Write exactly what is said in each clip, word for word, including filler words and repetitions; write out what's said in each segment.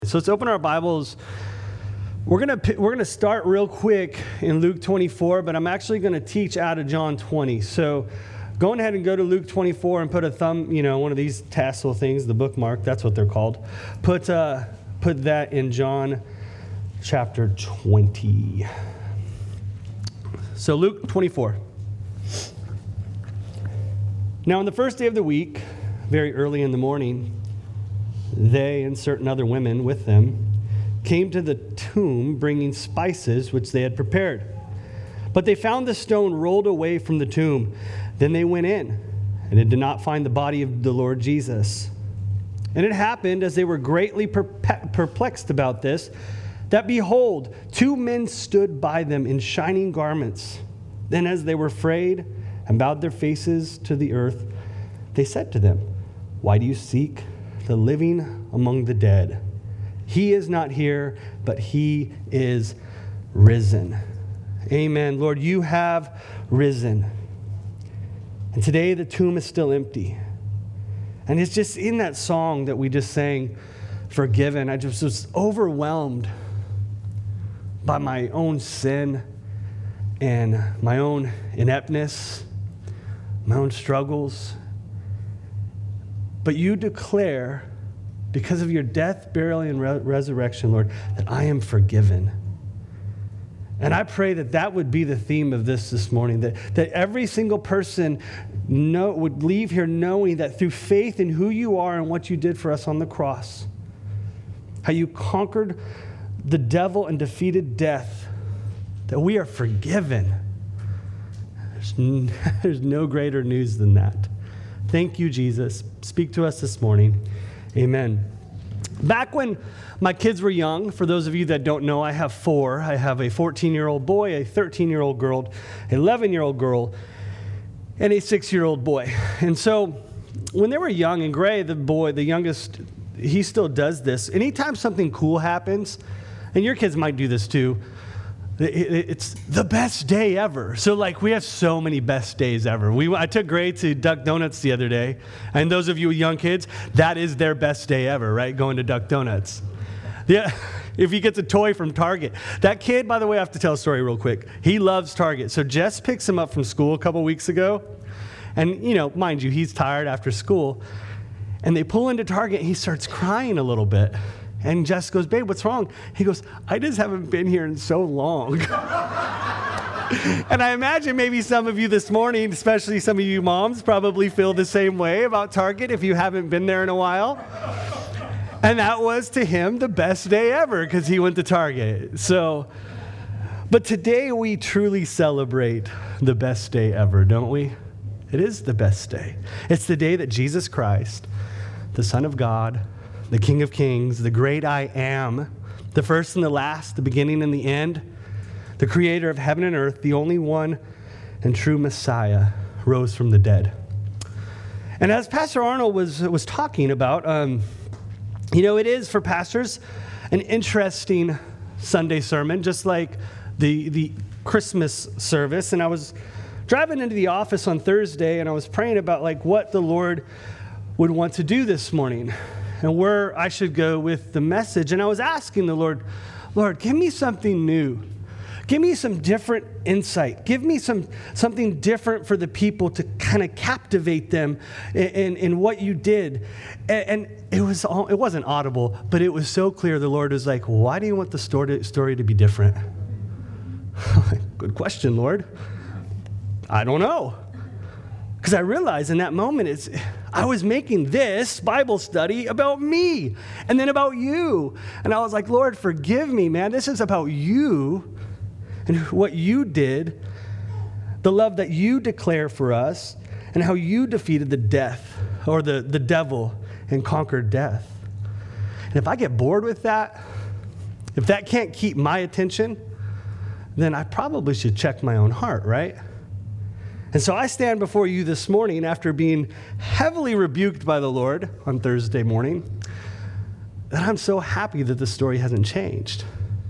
So let's open our Bibles. We're gonna we're gonna start real quick in Luke twenty-four, but I'm actually gonna teach out of John twenty. So go ahead and go to Luke twenty-four and put a thumb, you know, one of these tassel things, the bookmark. That's what they're called. Put uh, put that in John chapter twenty. So Luke twenty-four. Now on the first day of the week, very early in the morning, they and certain other women with them came to the tomb bringing spices which they had prepared. But they found the stone rolled away from the tomb. Then they went in and did not find the body of the Lord Jesus. And it happened, as they were greatly perplexed about this, that behold, two men stood by them in shining garments. Then as they were afraid and bowed their faces to the earth, they said to them, "Why do you seek the living among the dead? He is not here, but he is risen." Amen. Lord, you have risen. And today the tomb is still empty. And it's just in that song that we just sang, Forgiven, I just was overwhelmed by my own sin and my own ineptness, my own struggles. But you declare, because of your death, burial, and re- resurrection, Lord, that I am forgiven. And I pray that that would be the theme of this this morning, that, that every single person know, would leave here knowing that through faith in who you are and what you did for us on the cross, how you conquered the devil and defeated death, that we are forgiven. There's, n- there's no greater news than that. Thank you, Jesus. Speak to us this morning. Amen. Back when my kids were young, for those of you that don't know, I have four. I have a fourteen-year-old boy, a thirteen-year-old girl, an eleven-year-old girl, and a six-year-old boy. And so when they were young, and Gray, the boy, the youngest, he still does this. Anytime something cool happens, and your kids might do this too, it's the best day ever. So like we have so many best days ever. We I took Gray to Duck Donuts the other day. And those of you with young kids, that is their best day ever, right? Going to Duck Donuts. Yeah. If he gets a toy from Target. That kid, by the way, I have to tell a story real quick. He loves Target. So Jess picks him up from school a couple weeks ago. And, you know, mind you, he's tired after school. And they pull into Target and he starts crying a little bit. And Jess goes, "Babe, what's wrong?" He goes, "I just haven't been here in so long." And I imagine maybe some of you this morning, especially some of you moms, probably feel the same way about Target if you haven't been there in a while. And that was to him the best day ever because he went to Target. So, but today we truly celebrate the best day ever, don't we? It is the best day. It's the day that Jesus Christ, the Son of God, the King of Kings, the great I am, the first and the last, the beginning and the end, the creator of heaven and earth, the only one and true Messiah, rose from the dead. And as Pastor Arnold was, was talking about, um, you know, it is for pastors an interesting Sunday sermon, just like the, the Christmas service. And I was driving into the office on Thursday and I was praying about like what the Lord would want to do this morning and where I should go with the message. And I was asking the Lord, Lord, give me something new. Give me some different insight. Give me some something different for the people to kind of captivate them in, in, in what you did. And, and it was all, it wasn't audible, but it was so clear. The Lord was like, why do you want the story, story to be different? Good question, Lord. I don't know. Because I realized in that moment, it's, I was making this Bible study about me and then about you. And I was like, Lord, forgive me, man. This is about you and what you did, the love that you declare for us, and how you defeated the death or the, the devil and conquered death. And if I get bored with that, if that can't keep my attention, then I probably should check my own heart, right? And so I stand before you this morning after being heavily rebuked by the Lord on Thursday morning, that I'm so happy that the story hasn't changed.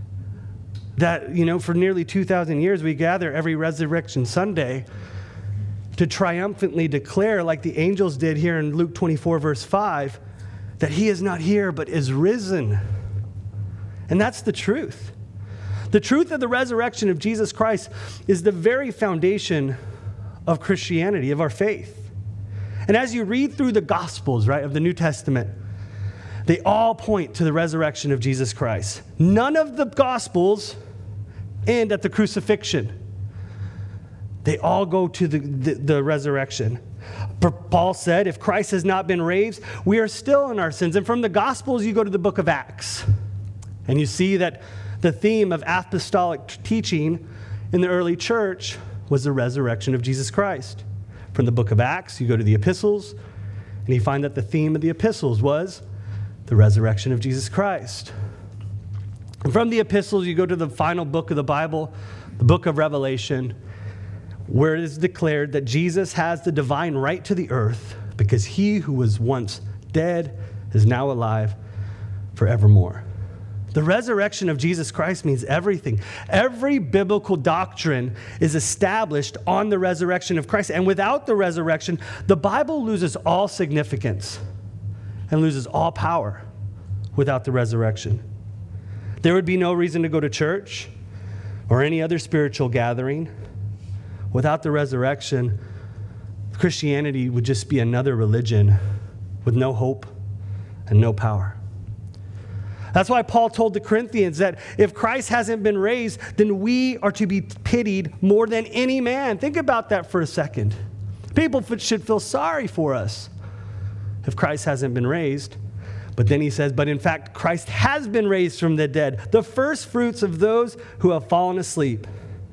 That, you know, for nearly two thousand years, we gather every Resurrection Sunday to triumphantly declare, like the angels did here in Luke twenty-four, verse five, that he is not here, but is risen. And that's the truth. The truth of the resurrection of Jesus Christ is the very foundation of Christianity, of our faith. And as you read through the Gospels, right, of the New Testament, they all point to the resurrection of Jesus Christ. None of the Gospels end at the crucifixion. They all go to the, the, the resurrection. Paul said, if Christ has not been raised, we are still in our sins. And from the Gospels, you go to the book of Acts. And you see that the theme of apostolic teaching in the early church was the resurrection of Jesus Christ. From the book of Acts, you go to the epistles, and you find that the theme of the epistles was the resurrection of Jesus Christ. And from the epistles, you go to the final book of the Bible, the book of Revelation, where it is declared that Jesus has the divine right to the earth because he who was once dead is now alive forevermore. The resurrection of Jesus Christ means everything. Every biblical doctrine is established on the resurrection of Christ. And without the resurrection, the Bible loses all significance and loses all power without the resurrection. There would be no reason to go to church or any other spiritual gathering. Without the resurrection, Christianity would just be another religion with no hope and no power. That's why Paul told the Corinthians that if Christ hasn't been raised, then we are to be pitied more than any man. Think about that for a second. People should feel sorry for us if Christ hasn't been raised. But then he says, but in fact, Christ has been raised from the dead, the first fruits of those who have fallen asleep.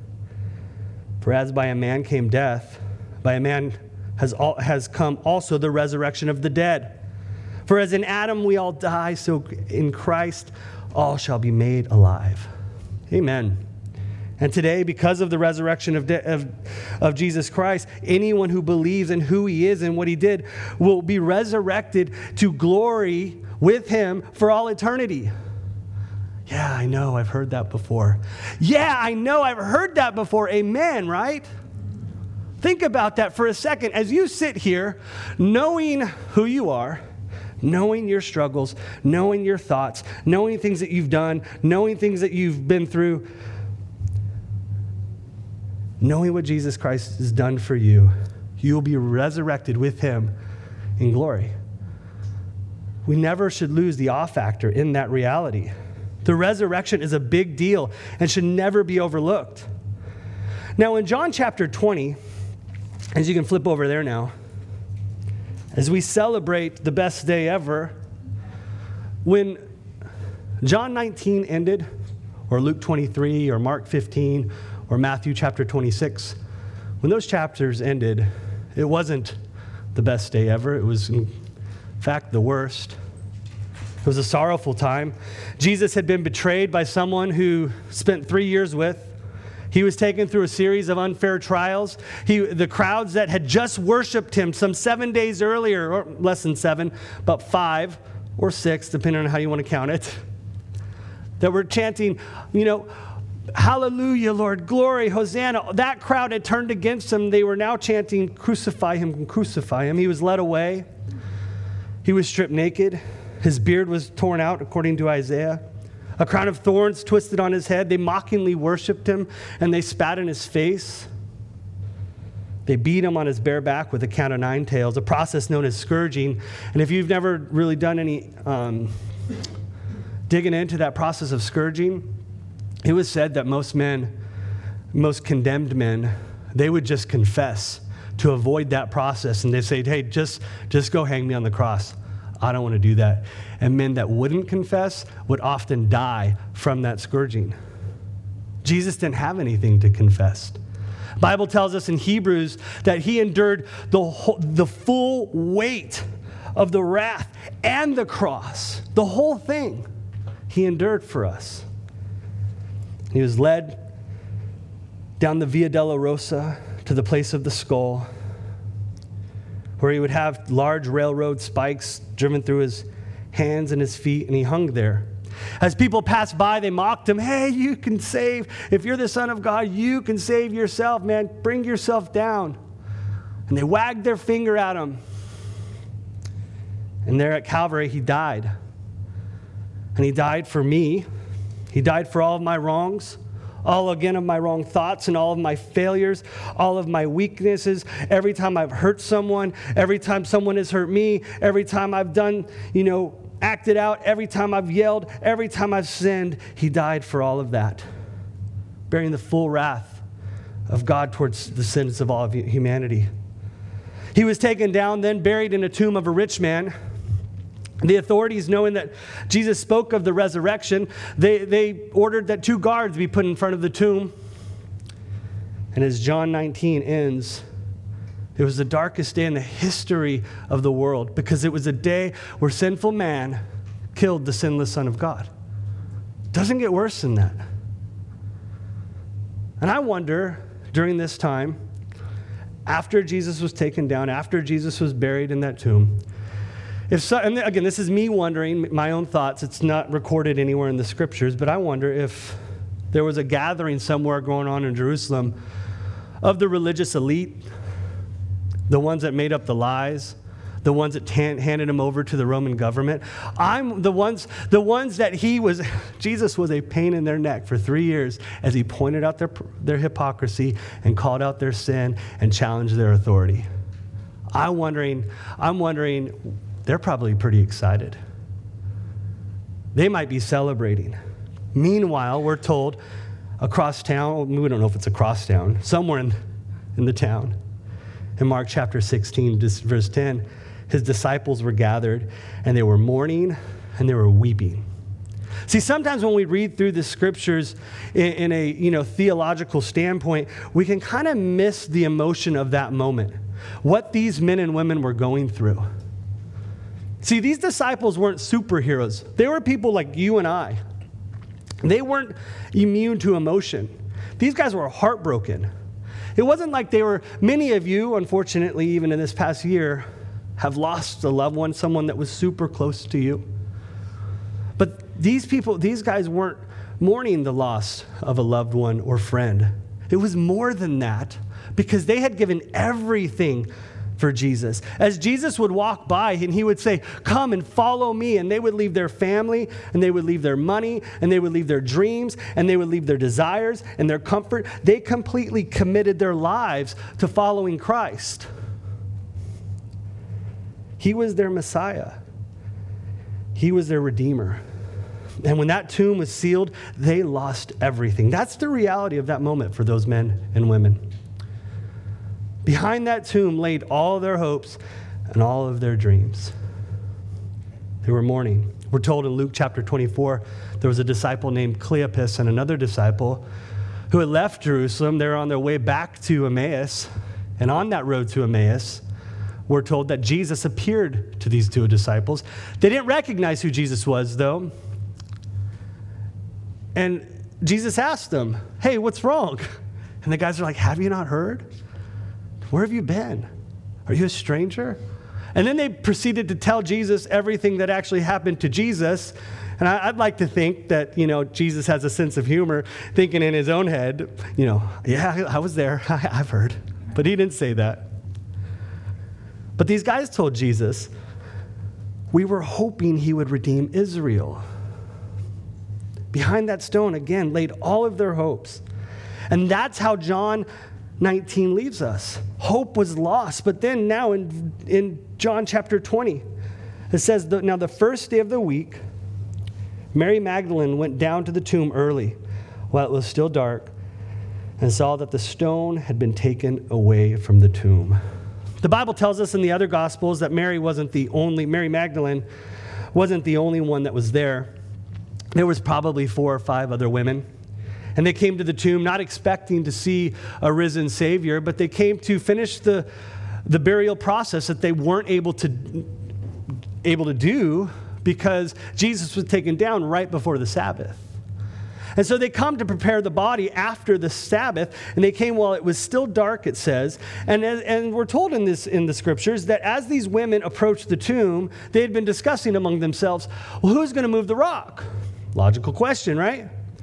For as by a man came death, by a man has, all, has come also the resurrection of the dead. For as in Adam we all die, so in Christ all shall be made alive. Amen. And today, because of the resurrection of, de- of, of Jesus Christ, anyone who believes in who he is and what he did will be resurrected to glory with him for all eternity. Yeah, I know, I've heard that before. Yeah, I know, I've heard that before. Amen, right? Think about that for a second. As you sit here, knowing who you are, knowing your struggles, knowing your thoughts, knowing things that you've done, knowing things that you've been through, knowing what Jesus Christ has done for you, you will be resurrected with him in glory. We never should lose the awe factor in that reality. The resurrection is a big deal and should never be overlooked. Now, in John chapter twenty, as you can flip over there now, as we celebrate the best day ever, when John nineteen ended, or Luke twenty-three, or Mark fifteen, or Matthew chapter twenty-six, when those chapters ended, it wasn't the best day ever. It was, in fact, the worst. It was a sorrowful time. Jesus had been betrayed by someone who spent three years with. He was taken through a series of unfair trials. He, the crowds that had just worshiped him some seven days earlier, or less than seven, but five or six, depending on how you want to count it, that were chanting, you know, hallelujah, Lord, glory, Hosanna. That crowd had turned against him. They were now chanting, crucify him, crucify him. He was led away. He was stripped naked. His beard was torn out, according to Isaiah. A crown of thorns twisted on his head. They mockingly worshiped him, and they spat in his face. They beat him on his bare back with a cat o' nine tails, a process known as scourging. And if you've never really done any um, digging into that process of scourging, it was said that most men, most condemned men, they would just confess to avoid that process. And they say, hey, just, just go hang me on the cross. I don't want to do that. And men that wouldn't confess would often die from that scourging. Jesus didn't have anything to confess. The Bible tells us in Hebrews that he endured the whole, the full weight of the wrath and the cross. The whole thing he endured for us. He was led down the Via Dolorosa to the place of the skull, where he would have large railroad spikes driven through his hands and his feet, and he hung there. As people passed by, they mocked him. Hey, you can save. If you're the Son of God, you can save yourself, man. Bring yourself down. And they wagged their finger at him. And there at Calvary, he died. And he died for me He died for all of my wrongs, all again of my wrong thoughts and all of my failures, all of my weaknesses, every time I've hurt someone, every time someone has hurt me, every time I've done, you know, acted out, every time I've yelled, every time I've sinned. He died for all of that, bearing the full wrath of God towards the sins of all of humanity. He was taken down, then buried in a tomb of a rich man. The authorities, knowing that Jesus spoke of the resurrection, they, they ordered that two guards be put in front of the tomb. And as John nineteen ends, it was the darkest day in the history of the world, because it was a day where sinful man killed the sinless Son of God. Doesn't get worse than that. And I wonder, during this time, after Jesus was taken down, after Jesus was buried in that tomb, if so, and again, this is me wondering, my own thoughts, it's not recorded anywhere in the scriptures, but I wonder if there was a gathering somewhere going on in Jerusalem of the religious elite, the ones that made up the lies, the ones that t- handed him over to the Roman government. I'm the ones, the ones that he was, Jesus was a pain in their neck for three years as he pointed out their, their hypocrisy and called out their sin and challenged their authority. I'm wondering, I'm wondering, they're probably pretty excited. They might be celebrating. Meanwhile, we're told across town, we don't know if it's across town, somewhere in, in the town, in Mark chapter sixteen, verse ten, his disciples were gathered, and they were mourning, and they were weeping. See, sometimes when we read through the scriptures in, in a you know theological standpoint, we can kind of miss the emotion of that moment, what these men and women were going through. See, these disciples weren't superheroes. They were people like you and I. They weren't immune to emotion. These guys were heartbroken. It wasn't like they were, many of you, unfortunately, even in this past year, have lost a loved one, someone that was super close to you. But these people, these guys weren't mourning the loss of a loved one or friend. It was more than that, because they had given everything for Jesus. As Jesus would walk by and he would say, "Come and follow me," and they would leave their family, and they would leave their money, and they would leave their dreams, and they would leave their desires and their comfort. They completely committed their lives to following Christ. He was their Messiah. He was their Redeemer. And when that tomb was sealed, they lost everything. That's the reality of that moment for those men and women. Behind that tomb laid all their hopes and all of their dreams. They were mourning. We're told in Luke chapter twenty-four, there was a disciple named Cleopas and another disciple who had left Jerusalem. They were on their way back to Emmaus. And on that road to Emmaus, we're told that Jesus appeared to these two disciples. They didn't recognize who Jesus was, though. And Jesus asked them, "Hey, what's wrong?" And the guys are like, "Have you not heard? Where have you been? Are you a stranger?" And then they proceeded to tell Jesus everything that actually happened to Jesus. And I, I'd like to think that, you know, Jesus has a sense of humor, thinking in his own head, you know, "Yeah, I was there. I've heard." But he didn't say that. But these guys told Jesus, "We were hoping he would redeem Israel." Behind that stone, again, laid all of their hopes. And that's how John nineteen leaves us. Hope was lost. But then now in, in John chapter twenty, it says, "Now the first day of the week, Mary Magdalene went down to the tomb early while it was still dark and saw that the stone had been taken away from the tomb." The Bible tells us in the other Gospels that Mary wasn't the only, Mary Magdalene wasn't the only one that was there. There was probably four or five other women. And they came to the tomb not expecting to see a risen Savior, but they came to finish the, the burial process that they weren't able to, able to do because Jesus was taken down right before the Sabbath. And so they come to prepare the body after the Sabbath, and they came while it was still dark, it says. And, and we're told in this in the scriptures that as these women approached the tomb, they had been discussing among themselves, well, who's going to move the rock? Logical question, right?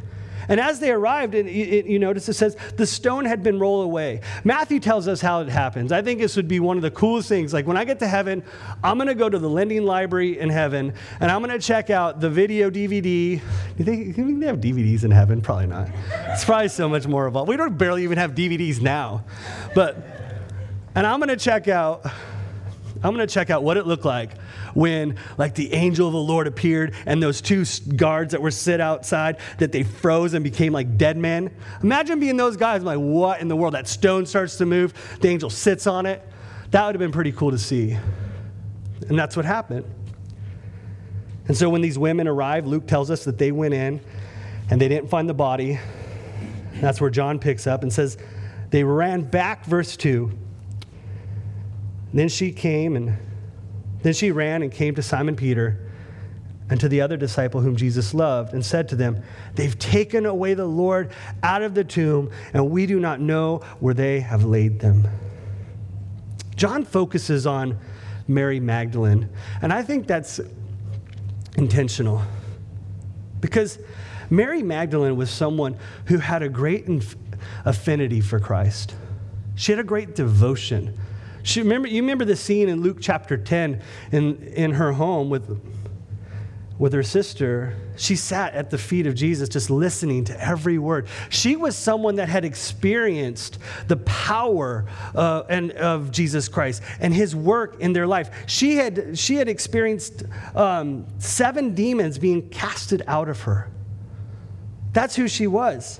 And as they arrived, and you notice it says, the stone had been rolled away. Matthew tells us how it happens. I think this would be one of the coolest things. Like when I get to heaven, I'm going to go to the lending library in heaven, and I'm going to check out the video D V D. Do they, do they have D V Ds in heaven? Probably not. It's probably so much more evolved. We don't barely even have D V Ds now. But, and I'm going to check out, I'm going to check out what it looked like when like the angel of the Lord appeared and those two guards that were sit outside, that they froze and became like dead men. Imagine being those guys. I'm like, what in the world? That stone starts to move. The angel sits on it. That would have been pretty cool to see. And that's what happened. And so when these women arrived, Luke tells us that they went in and they didn't find the body. That's where John picks up and says they ran back, verse two. Then she came and Then she ran and came to Simon Peter and to the other disciple whom Jesus loved and said to them, they've taken away the Lord out of the tomb, and we do not know where they have laid them. John focuses on Mary Magdalene, and I think that's intentional because Mary Magdalene was someone who had a great inf- affinity for Christ. She had a great devotion. She remember, you remember the scene in Luke chapter ten in, in her home with, with her sister. She sat at the feet of Jesus just listening to every word. She was someone that had experienced the power uh, and, of Jesus Christ and his work in their life. She had, she had experienced um, seven demons being casted out of her. That's who she was.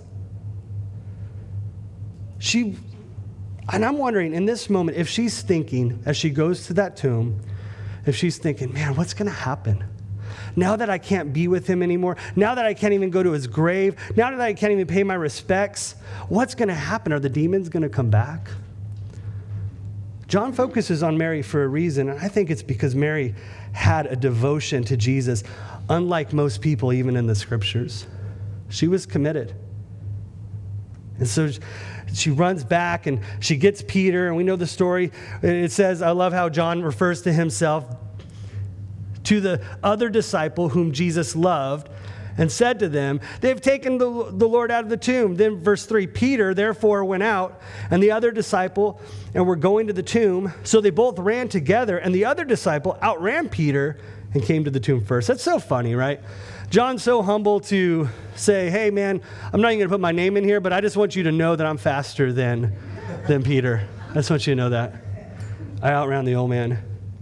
She... And I'm wondering in this moment, if she's thinking, as she goes to that tomb, if she's thinking, man, what's going to happen? Now that I can't be with him anymore, now that I can't even go to his grave, now that I can't even pay my respects, what's going to happen? Are the demons going to come back? John focuses on Mary for a reason, and I think it's because Mary had a devotion to Jesus, unlike most people, even in the scriptures. She was committed. And so she runs back and she gets Peter, and we know the story. It says, I love how John refers to himself, to the other disciple whom Jesus loved, and said to them, they've taken the, the Lord out of the tomb. Then verse three, Peter therefore went out, and the other disciple, and were going to the tomb. So they both ran together, and the other disciple outran Peter and came to the tomb first. That's so funny, right? John's so humble to say, hey, man, I'm not even going to put my name in here, but I just want you to know that I'm faster than, than Peter. I just want you to know that. I outran the old man.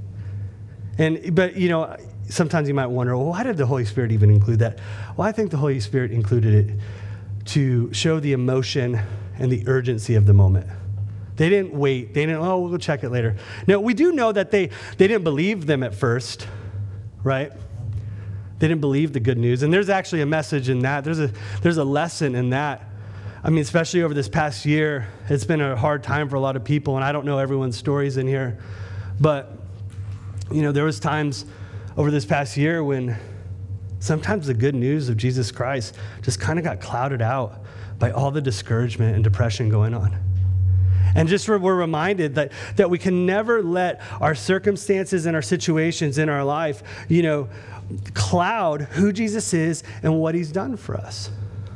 And But, you know, sometimes you might wonder, well, why did the Holy Spirit even include that? Well, I think the Holy Spirit included it to show the emotion and the urgency of the moment. They didn't wait. They didn't, oh, we'll check it later. No, we do know that they, they didn't believe them at first, right? They didn't believe the good news. And there's actually a message in that. There's a there's a lesson in that. I mean, especially over this past year, it's been a hard time for a lot of people, and I don't know everyone's stories in here. But, you know, there was times over this past year when sometimes the good news of Jesus Christ just kind of got clouded out by all the discouragement and depression going on. And just we're reminded that, that we can never let our circumstances and our situations in our life, you know, cloud who Jesus is and what he's done for us.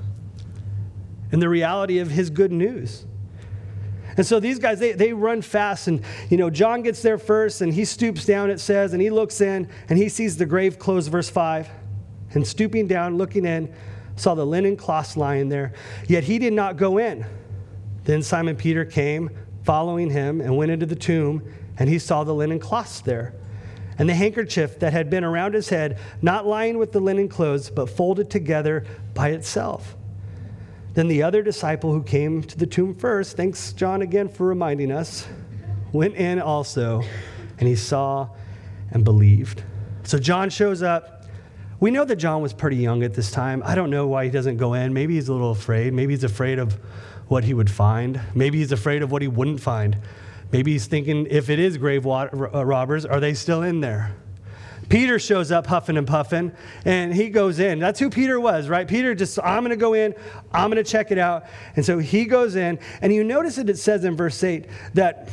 And the reality of his good news. And so these guys, they, they run fast. And, you know, John gets there first, and he stoops down, it says, and he looks in, and he sees the grave closed, verse five. And stooping down, looking in, saw the linen cloths lying there. Yet he did not go in. Then Simon Peter came, following him, and went into the tomb, and he saw the linen cloths there, and the handkerchief that had been around his head, not lying with the linen clothes, but folded together by itself. Then the other disciple who came to the tomb first, thanks John again for reminding us, went in also, and he saw and believed. So John shows up. We know that John was pretty young at this time. I don't know why he doesn't go in. Maybe he's a little afraid. Maybe he's afraid of what he would find. Maybe he's afraid of what he wouldn't find. Maybe he's thinking, if it is grave robbers, are they still in there? Peter shows up huffing and puffing, and he goes in. That's who Peter was, right? Peter just, I'm going to go in. I'm going to check it out. And so he goes in, and you notice that it says in verse eight that,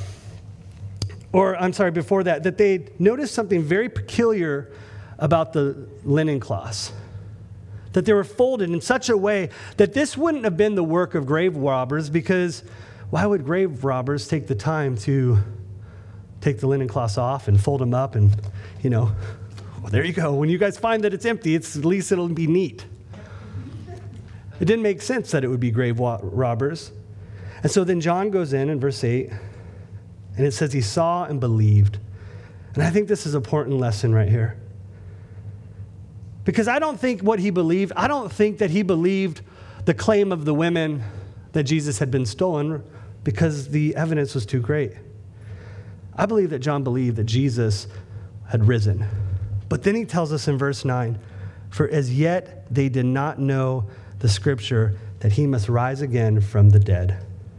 or I'm sorry, before that, that they noticed something very peculiar about the linen cloths. that they were folded in such a way that this wouldn't have been the work of grave robbers, because why would grave robbers take the time to take the linen cloths off and fold them up and, you know, well, there you go. When you guys find that it's empty, it's at least it'll be neat. It didn't make sense that it would be grave wa- robbers. And so then John goes in in verse eight, and it says he saw and believed. And I think this is an important lesson right here. Because I don't think what he believed, I don't think that he believed the claim of the women that Jesus had been stolen because the evidence was too great. I believe that John believed that Jesus had risen. But then he tells us in verse nine, for as yet they did not know the scripture that he must rise again from the dead.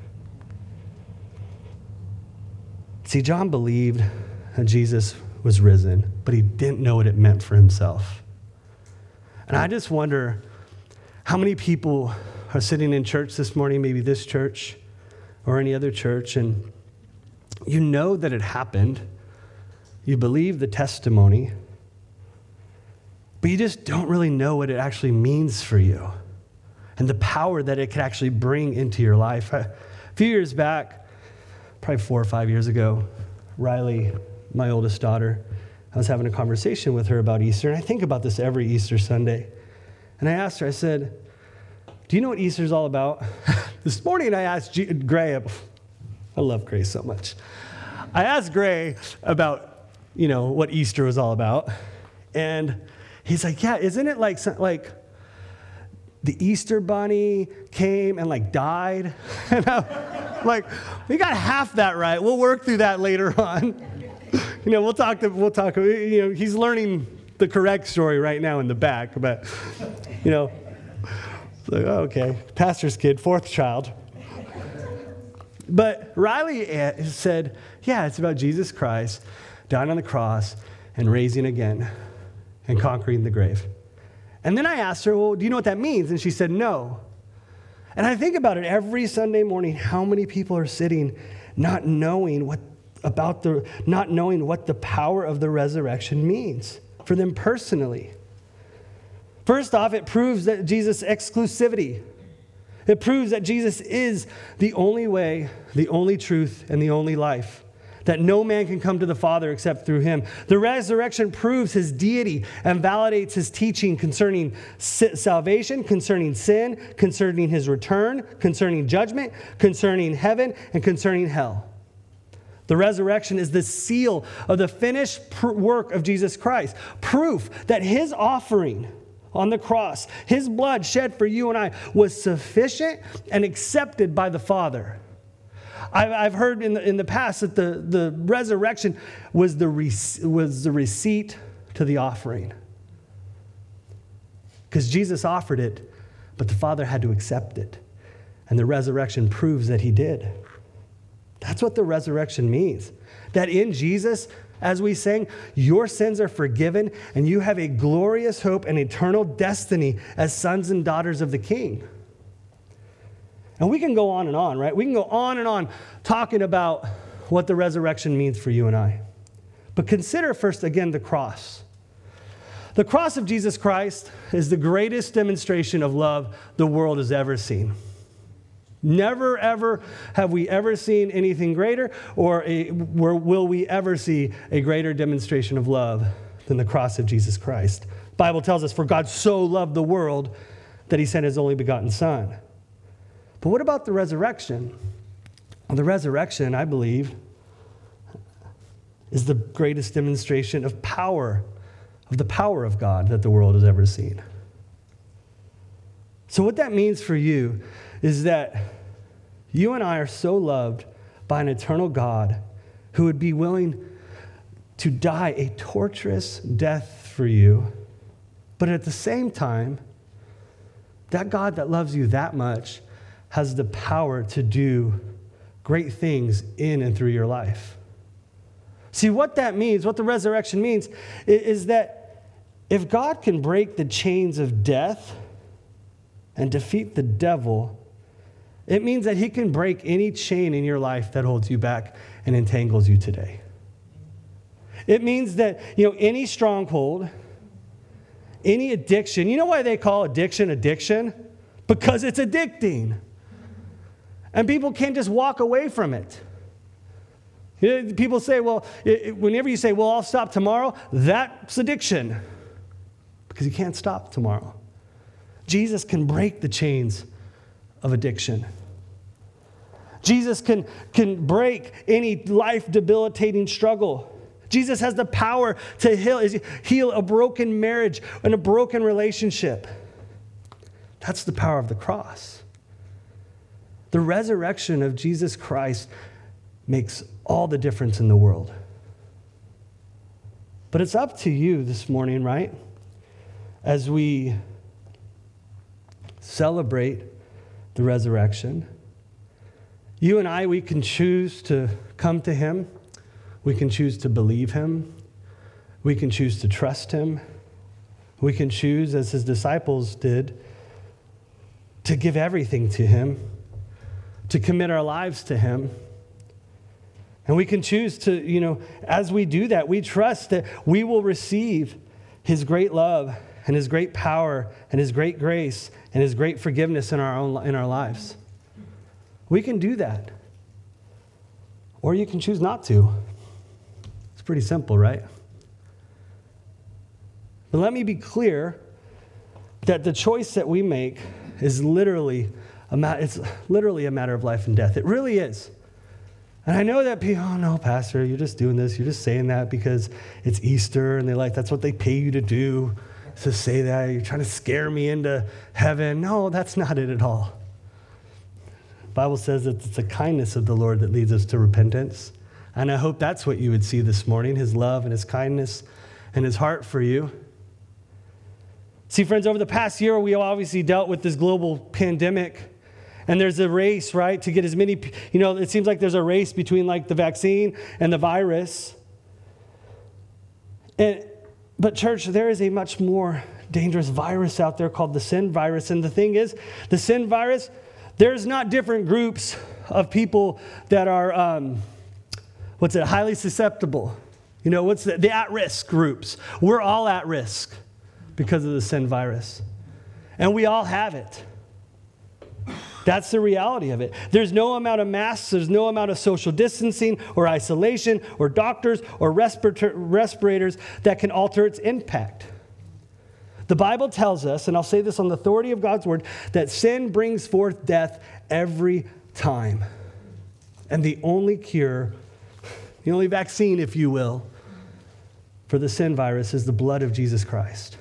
See, John believed that Jesus was risen, but he didn't know what it meant for himself. And I just wonder how many people are sitting in church this morning, maybe this church or any other church, and you know that it happened. You believe the testimony, but you just don't really know what it actually means for you and the power that it could actually bring into your life. A few years back, probably four or five years ago, Riley, my oldest daughter, I was having a conversation with her about Easter, and I think about this every Easter Sunday. And I asked her, I said, do you know what Easter's all about? This morning I asked G- Gray, I love Gray so much. I asked Gray about, you know, what Easter was all about. And he's like, yeah, isn't it like, like the Easter bunny came and like died? And I'm like, we got half that right. We'll work through that later on. You know, we'll talk, to, we'll talk, you know, he's learning the correct story right now in the back, but, you know, like, oh, okay, pastor's kid, fourth child. But Riley said, yeah, it's about Jesus Christ dying on the cross and raising again and conquering the grave. And then I asked her, well, do you know what that means? And she said, no. And I think about it every Sunday morning, how many people are sitting not knowing what about the, not knowing what the power of the resurrection means for them personally. First off, it proves that Jesus' exclusivity. It proves that Jesus is the only way, the only truth, and the only life. That no man can come to the Father except through him. The resurrection proves his deity and validates his teaching concerning salvation, concerning sin, concerning his return, concerning judgment, concerning heaven, and concerning hell. The resurrection is the seal of the finished pr- work of Jesus Christ. Proof that his offering on the cross, his blood shed for you and I, was sufficient and accepted by the Father. I've, I've heard in the, in the past that the, the resurrection was the, re- was the receipt to the offering. Because Jesus offered it, but the Father had to accept it. And the resurrection proves that he did. That's what the resurrection means. That in Jesus, as we sang, your sins are forgiven and you have a glorious hope and eternal destiny as sons and daughters of the King. And we can go on and on, right? We can go on and on talking about what the resurrection means for you and I. But consider first, again, the cross. The cross of Jesus Christ is the greatest demonstration of love the world has ever seen. Never, ever have we ever seen anything greater, or a, or will we ever see a greater demonstration of love than the cross of Jesus Christ. The Bible tells us, for God so loved the world that he sent his only begotten Son. But what about the resurrection? Well, the resurrection, I believe, is the greatest demonstration of power, of the power of God that the world has ever seen. So what that means for you is that you and I are so loved by an eternal God who would be willing to die a torturous death for you, but at the same time, that God that loves you that much has the power to do great things in and through your life. See, what that means, what the resurrection means, is that if God can break the chains of death and defeat the devil, it means that he can break any chain in your life that holds you back and entangles you today. It means that, you know, any stronghold, any addiction. You know why they call addiction addiction? Because it's addicting. And people can't just walk away from it. You know, people say, well, it, it, whenever you say, well, I'll stop tomorrow, that's addiction. Because you can't stop tomorrow. Jesus can break the chains of addiction. Jesus can, can break any life-debilitating struggle. Jesus has the power to heal, heal a broken marriage and a broken relationship. That's the power of the cross. The resurrection of Jesus Christ makes all the difference in the world. But it's up to you this morning, right? As we celebrate the resurrection, you and I, we can choose to come to him. We can choose to believe him. We can choose to trust him. We can choose, as his disciples did, to give everything to him, to commit our lives to him. And we can choose to, you know, as we do that, we trust that we will receive his great love and his great power and his great grace and his great forgiveness in our own in our lives. We can do that. Or you can choose not to. It's pretty simple, right? But let me be clear that the choice that we make is literally a ma- it's literally a matter of life and death. It really is. And I know that people, oh no, Pastor, you're just doing this. You're just saying that because it's Easter and they like, that's what they pay you to do, to say that. You're trying to scare me into heaven. No, that's not it at all. The Bible says that it's the kindness of the Lord that leads us to repentance. And I hope that's what you would see this morning, his love and his kindness and his heart for you. See, friends, over the past year, we obviously dealt with this global pandemic. And there's a race, right, to get as many, you know, it seems like there's a race between like the vaccine and the virus. And, but church, there is a much more dangerous virus out there called the sin virus. And the thing is, the sin virus, there's not different groups of people that are, um, what's it, highly susceptible. You know, what's the, the at-risk groups. We're all at risk because of the sin virus. And we all have it. That's the reality of it. There's no amount of masks, there's no amount of social distancing or isolation or doctors or respirator- respirators that can alter its impact. The Bible tells us, and I'll say this on the authority of God's word, that sin brings forth death every time. And the only cure, the only vaccine, if you will, for the sin virus is the blood of Jesus Christ.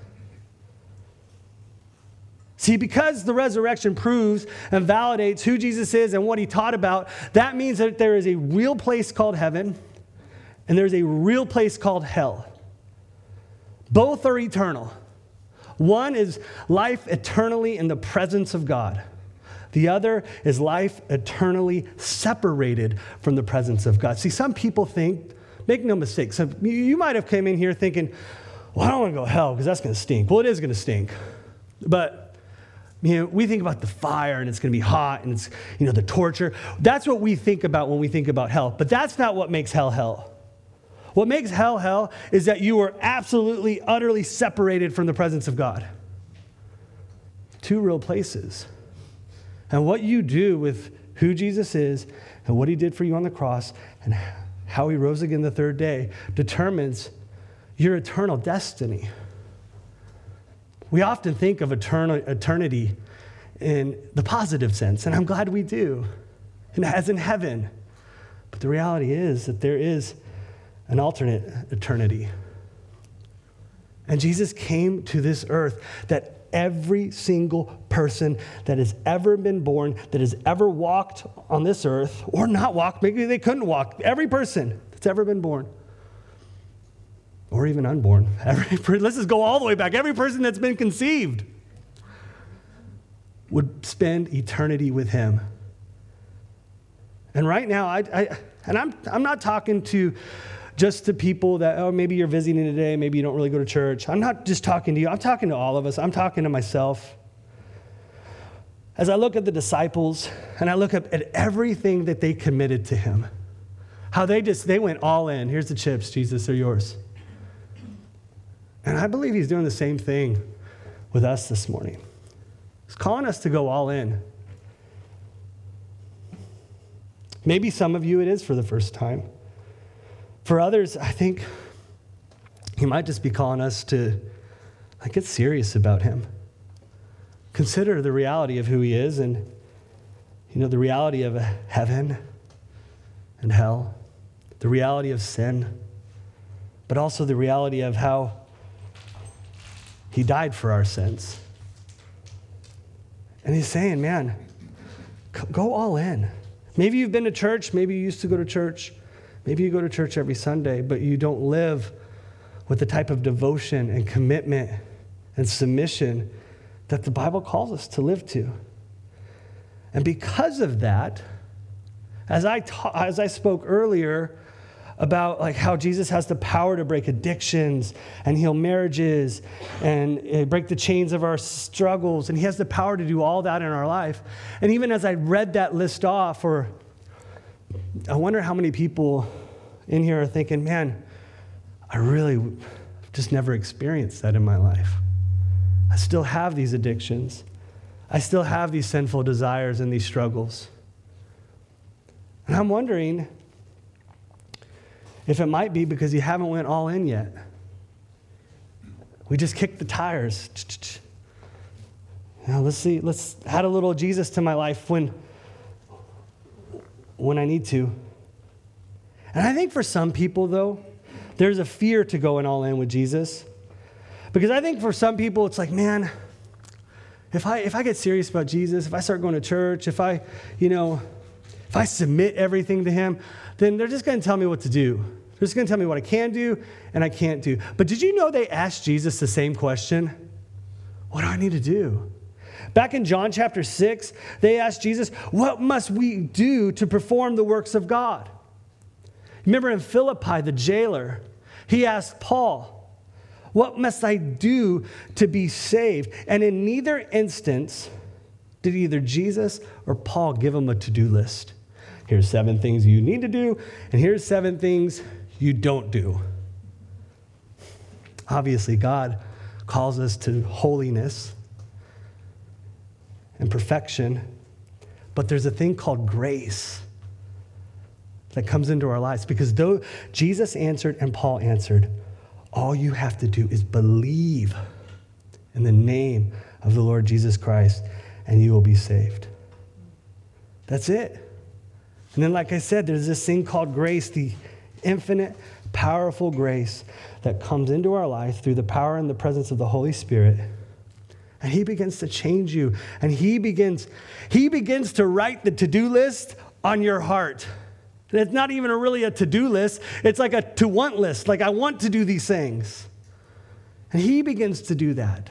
See, because the resurrection proves and validates who Jesus is and what he taught about, that means that there is a real place called heaven and there's a real place called hell. Both are eternal. One is life eternally in the presence of God. The other is life eternally separated from the presence of God. See, some people think, make no mistake, some, you might have come in here thinking, well, I don't want to go to hell because that's going to stink. Well, it is going to stink. But you know, we think about the fire and it's going to be hot and it's, you know, the torture. That's what we think about when we think about hell. But that's not what makes hell hell. What makes hell hell is that you are absolutely, utterly separated from the presence of God. Two real places. And what you do with who Jesus is and what he did for you on the cross and how he rose again the third day determines your eternal destiny. We often think of eternal, eternity in the positive sense, and I'm glad we do, and as in heaven. But the reality is that there is an alternate eternity. And Jesus came to this earth that every single person that has ever been born, that has ever walked on this earth, or not walked, maybe they couldn't walk, every person that's ever been born, or even unborn. Every, let's just go all the way back. Every person that's been conceived would spend eternity with him. And right now, I, I and I'm I'm not talking to just to people that, oh, maybe you're visiting today, maybe you don't really go to church. I'm not just talking to you. I'm talking to all of us. I'm talking to myself. As I look at the disciples and I look up at everything that they committed to him, how they just, they went all in. Here's the chips, Jesus, they're yours. And I believe he's doing the same thing with us this morning. He's calling us to go all in. Maybe some of you it is for the first time. For others, I think he might just be calling us to like, get serious about him. Consider the reality of who he is and, you know, the reality of heaven and hell, the reality of sin, but also the reality of how he died for our sins. And he's saying, man, go all in. Maybe you've been to church. Maybe you used to go to church. Maybe you go to church every Sunday, but you don't live with the type of devotion and commitment and submission that the Bible calls us to live to. And because of that, as I ta- as I spoke earlier about like how Jesus has the power to break addictions and heal marriages and uh, break the chains of our struggles, and he has the power to do all that in our life. And even as I read that list off, or I wonder how many people in here are thinking, man, I really just never experienced that in my life. I still have these addictions. I still have these sinful desires and these struggles. And I'm wondering if it might be because you haven't went all in yet. We just kicked the tires. Now let's see, let's add a little Jesus to my life when, when I need to. And I think for some people, though, there's a fear to going all in with Jesus. Because I think for some people, it's like, man, if I if I get serious about Jesus, if I start going to church, if I, you know, if I submit everything to him, then they're just going to tell me what to do. They're just going to tell me what I can do and I can't do. But did you know they asked Jesus the same question? What do I need to do? Back in John chapter six, they asked Jesus, what must we do to perform the works of God? Remember in Philippi, the jailer, he asked Paul, what must I do to be saved? And in neither instance did either Jesus or Paul give him a to-do list. Here's seven things you need to do, and here's seven things you don't do. Obviously, God calls us to holiness and perfection, but there's a thing called grace that comes into our lives, because though Jesus answered and Paul answered, all you have to do is believe in the name of the Lord Jesus Christ, and you will be saved. That's it. And then, like I said, there's this thing called grace, the infinite, powerful grace that comes into our life through the power and the presence of the Holy Spirit. And he begins to change you. And he begins, he begins to write the to-do list on your heart. And it's not even a really a to-do list. It's like a to-want list. Like, I want to do these things. And he begins to do that.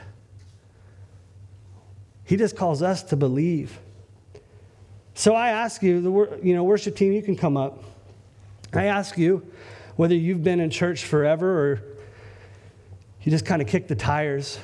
He just calls us to believe. So I ask you, the you know, worship team, you can come up. I ask you whether you've been in church forever or you just kind of kick the tires.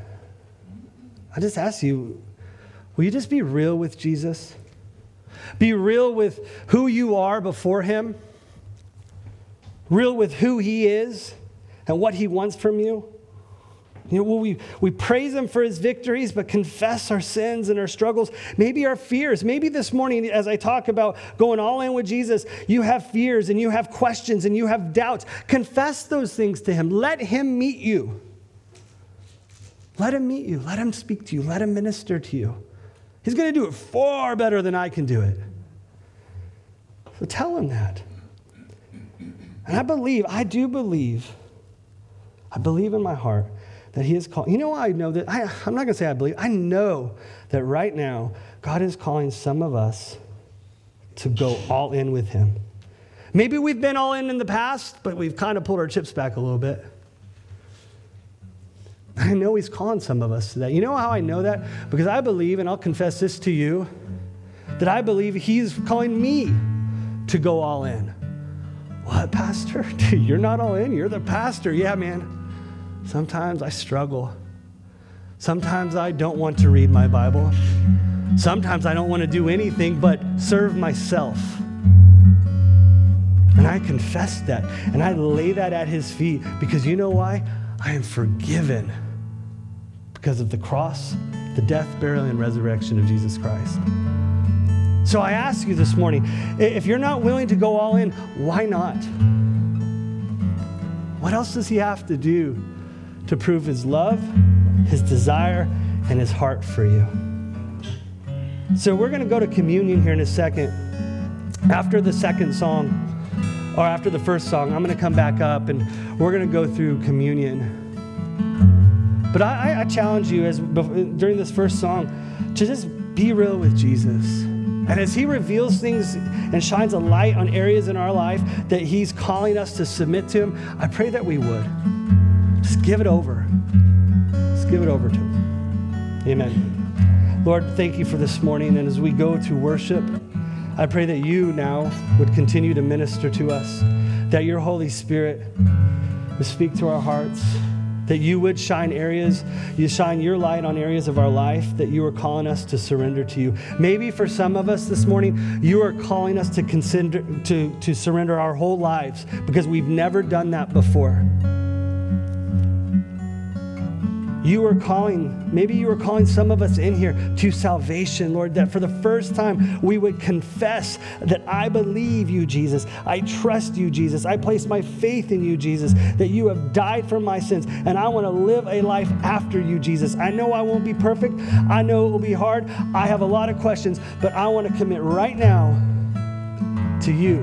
I just ask you, will you just be real with Jesus? Be real with who you are before him. Real with who he is and what he wants from you. You know, we, we praise him for his victories, but confess our sins and our struggles, maybe our fears. Maybe this morning, as I talk about going all in with Jesus, you have fears and you have questions and you have doubts. Confess those things to him. Let him meet you. Let him meet you. Let him speak to you. Let him minister to you. He's going to do it far better than I can do it. So tell him that. And I believe, I do believe, I believe in my heart that he is calling. You know why I know that? I, I'm not going to say I believe. I know that right now, God is calling some of us to go all in with him. Maybe we've been all in in the past, but we've kind of pulled our chips back a little bit. I know he's calling some of us to that. You know how I know that? Because I believe, and I'll confess this to you, that I believe he's calling me to go all in. What, pastor? Dude, you're not all in. You're the pastor. Yeah, man. Sometimes I struggle. Sometimes I don't want to read my Bible. Sometimes I don't want to do anything but serve myself. And I confess that. And I lay that at his feet because you know why? I am forgiven. because of the cross, the death, burial, and resurrection of Jesus Christ. So I ask you this morning, if you're not willing to go all in, why not? What else does he have to do to prove his love, his desire, and his heart for you? So we're going to go to communion here in a second. After the second song, or after the first song, I'm going to come back up and we're going to go through communion. But I, I challenge you as during this first song to just be real with Jesus. And as he reveals things and shines a light on areas in our life that he's calling us to submit to him, I pray that we would. Just give it over. Just give it over to him. Amen. Lord, thank you for this morning. And as we go to worship, I pray that you now would continue to minister to us, that your Holy Spirit would speak to our hearts, that you would shine areas, you shine your light on areas of our life that you are calling us to surrender to you. Maybe for some of us this morning, you are calling us to consider to, to surrender our whole lives because we've never done that before. You are calling, maybe you are calling some of us in here to salvation, Lord, that for the first time we would confess that I believe you, Jesus. I trust you, Jesus. I place my faith in you, Jesus, that you have died for my sins, and I want to live a life after you, Jesus. I know I won't be perfect. I know it will be hard. I have a lot of questions, but I want to commit right now to you.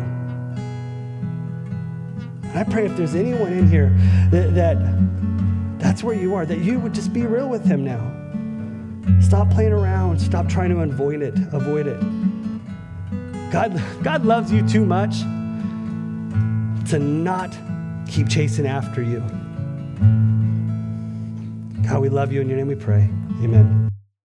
And I pray if there's anyone in here that, that that's where you are, that you would just be real with him now. Stop playing around. Stop trying to avoid it. Avoid it. God, God loves you too much to not keep chasing after you. God, we love you. In your name we pray. Amen.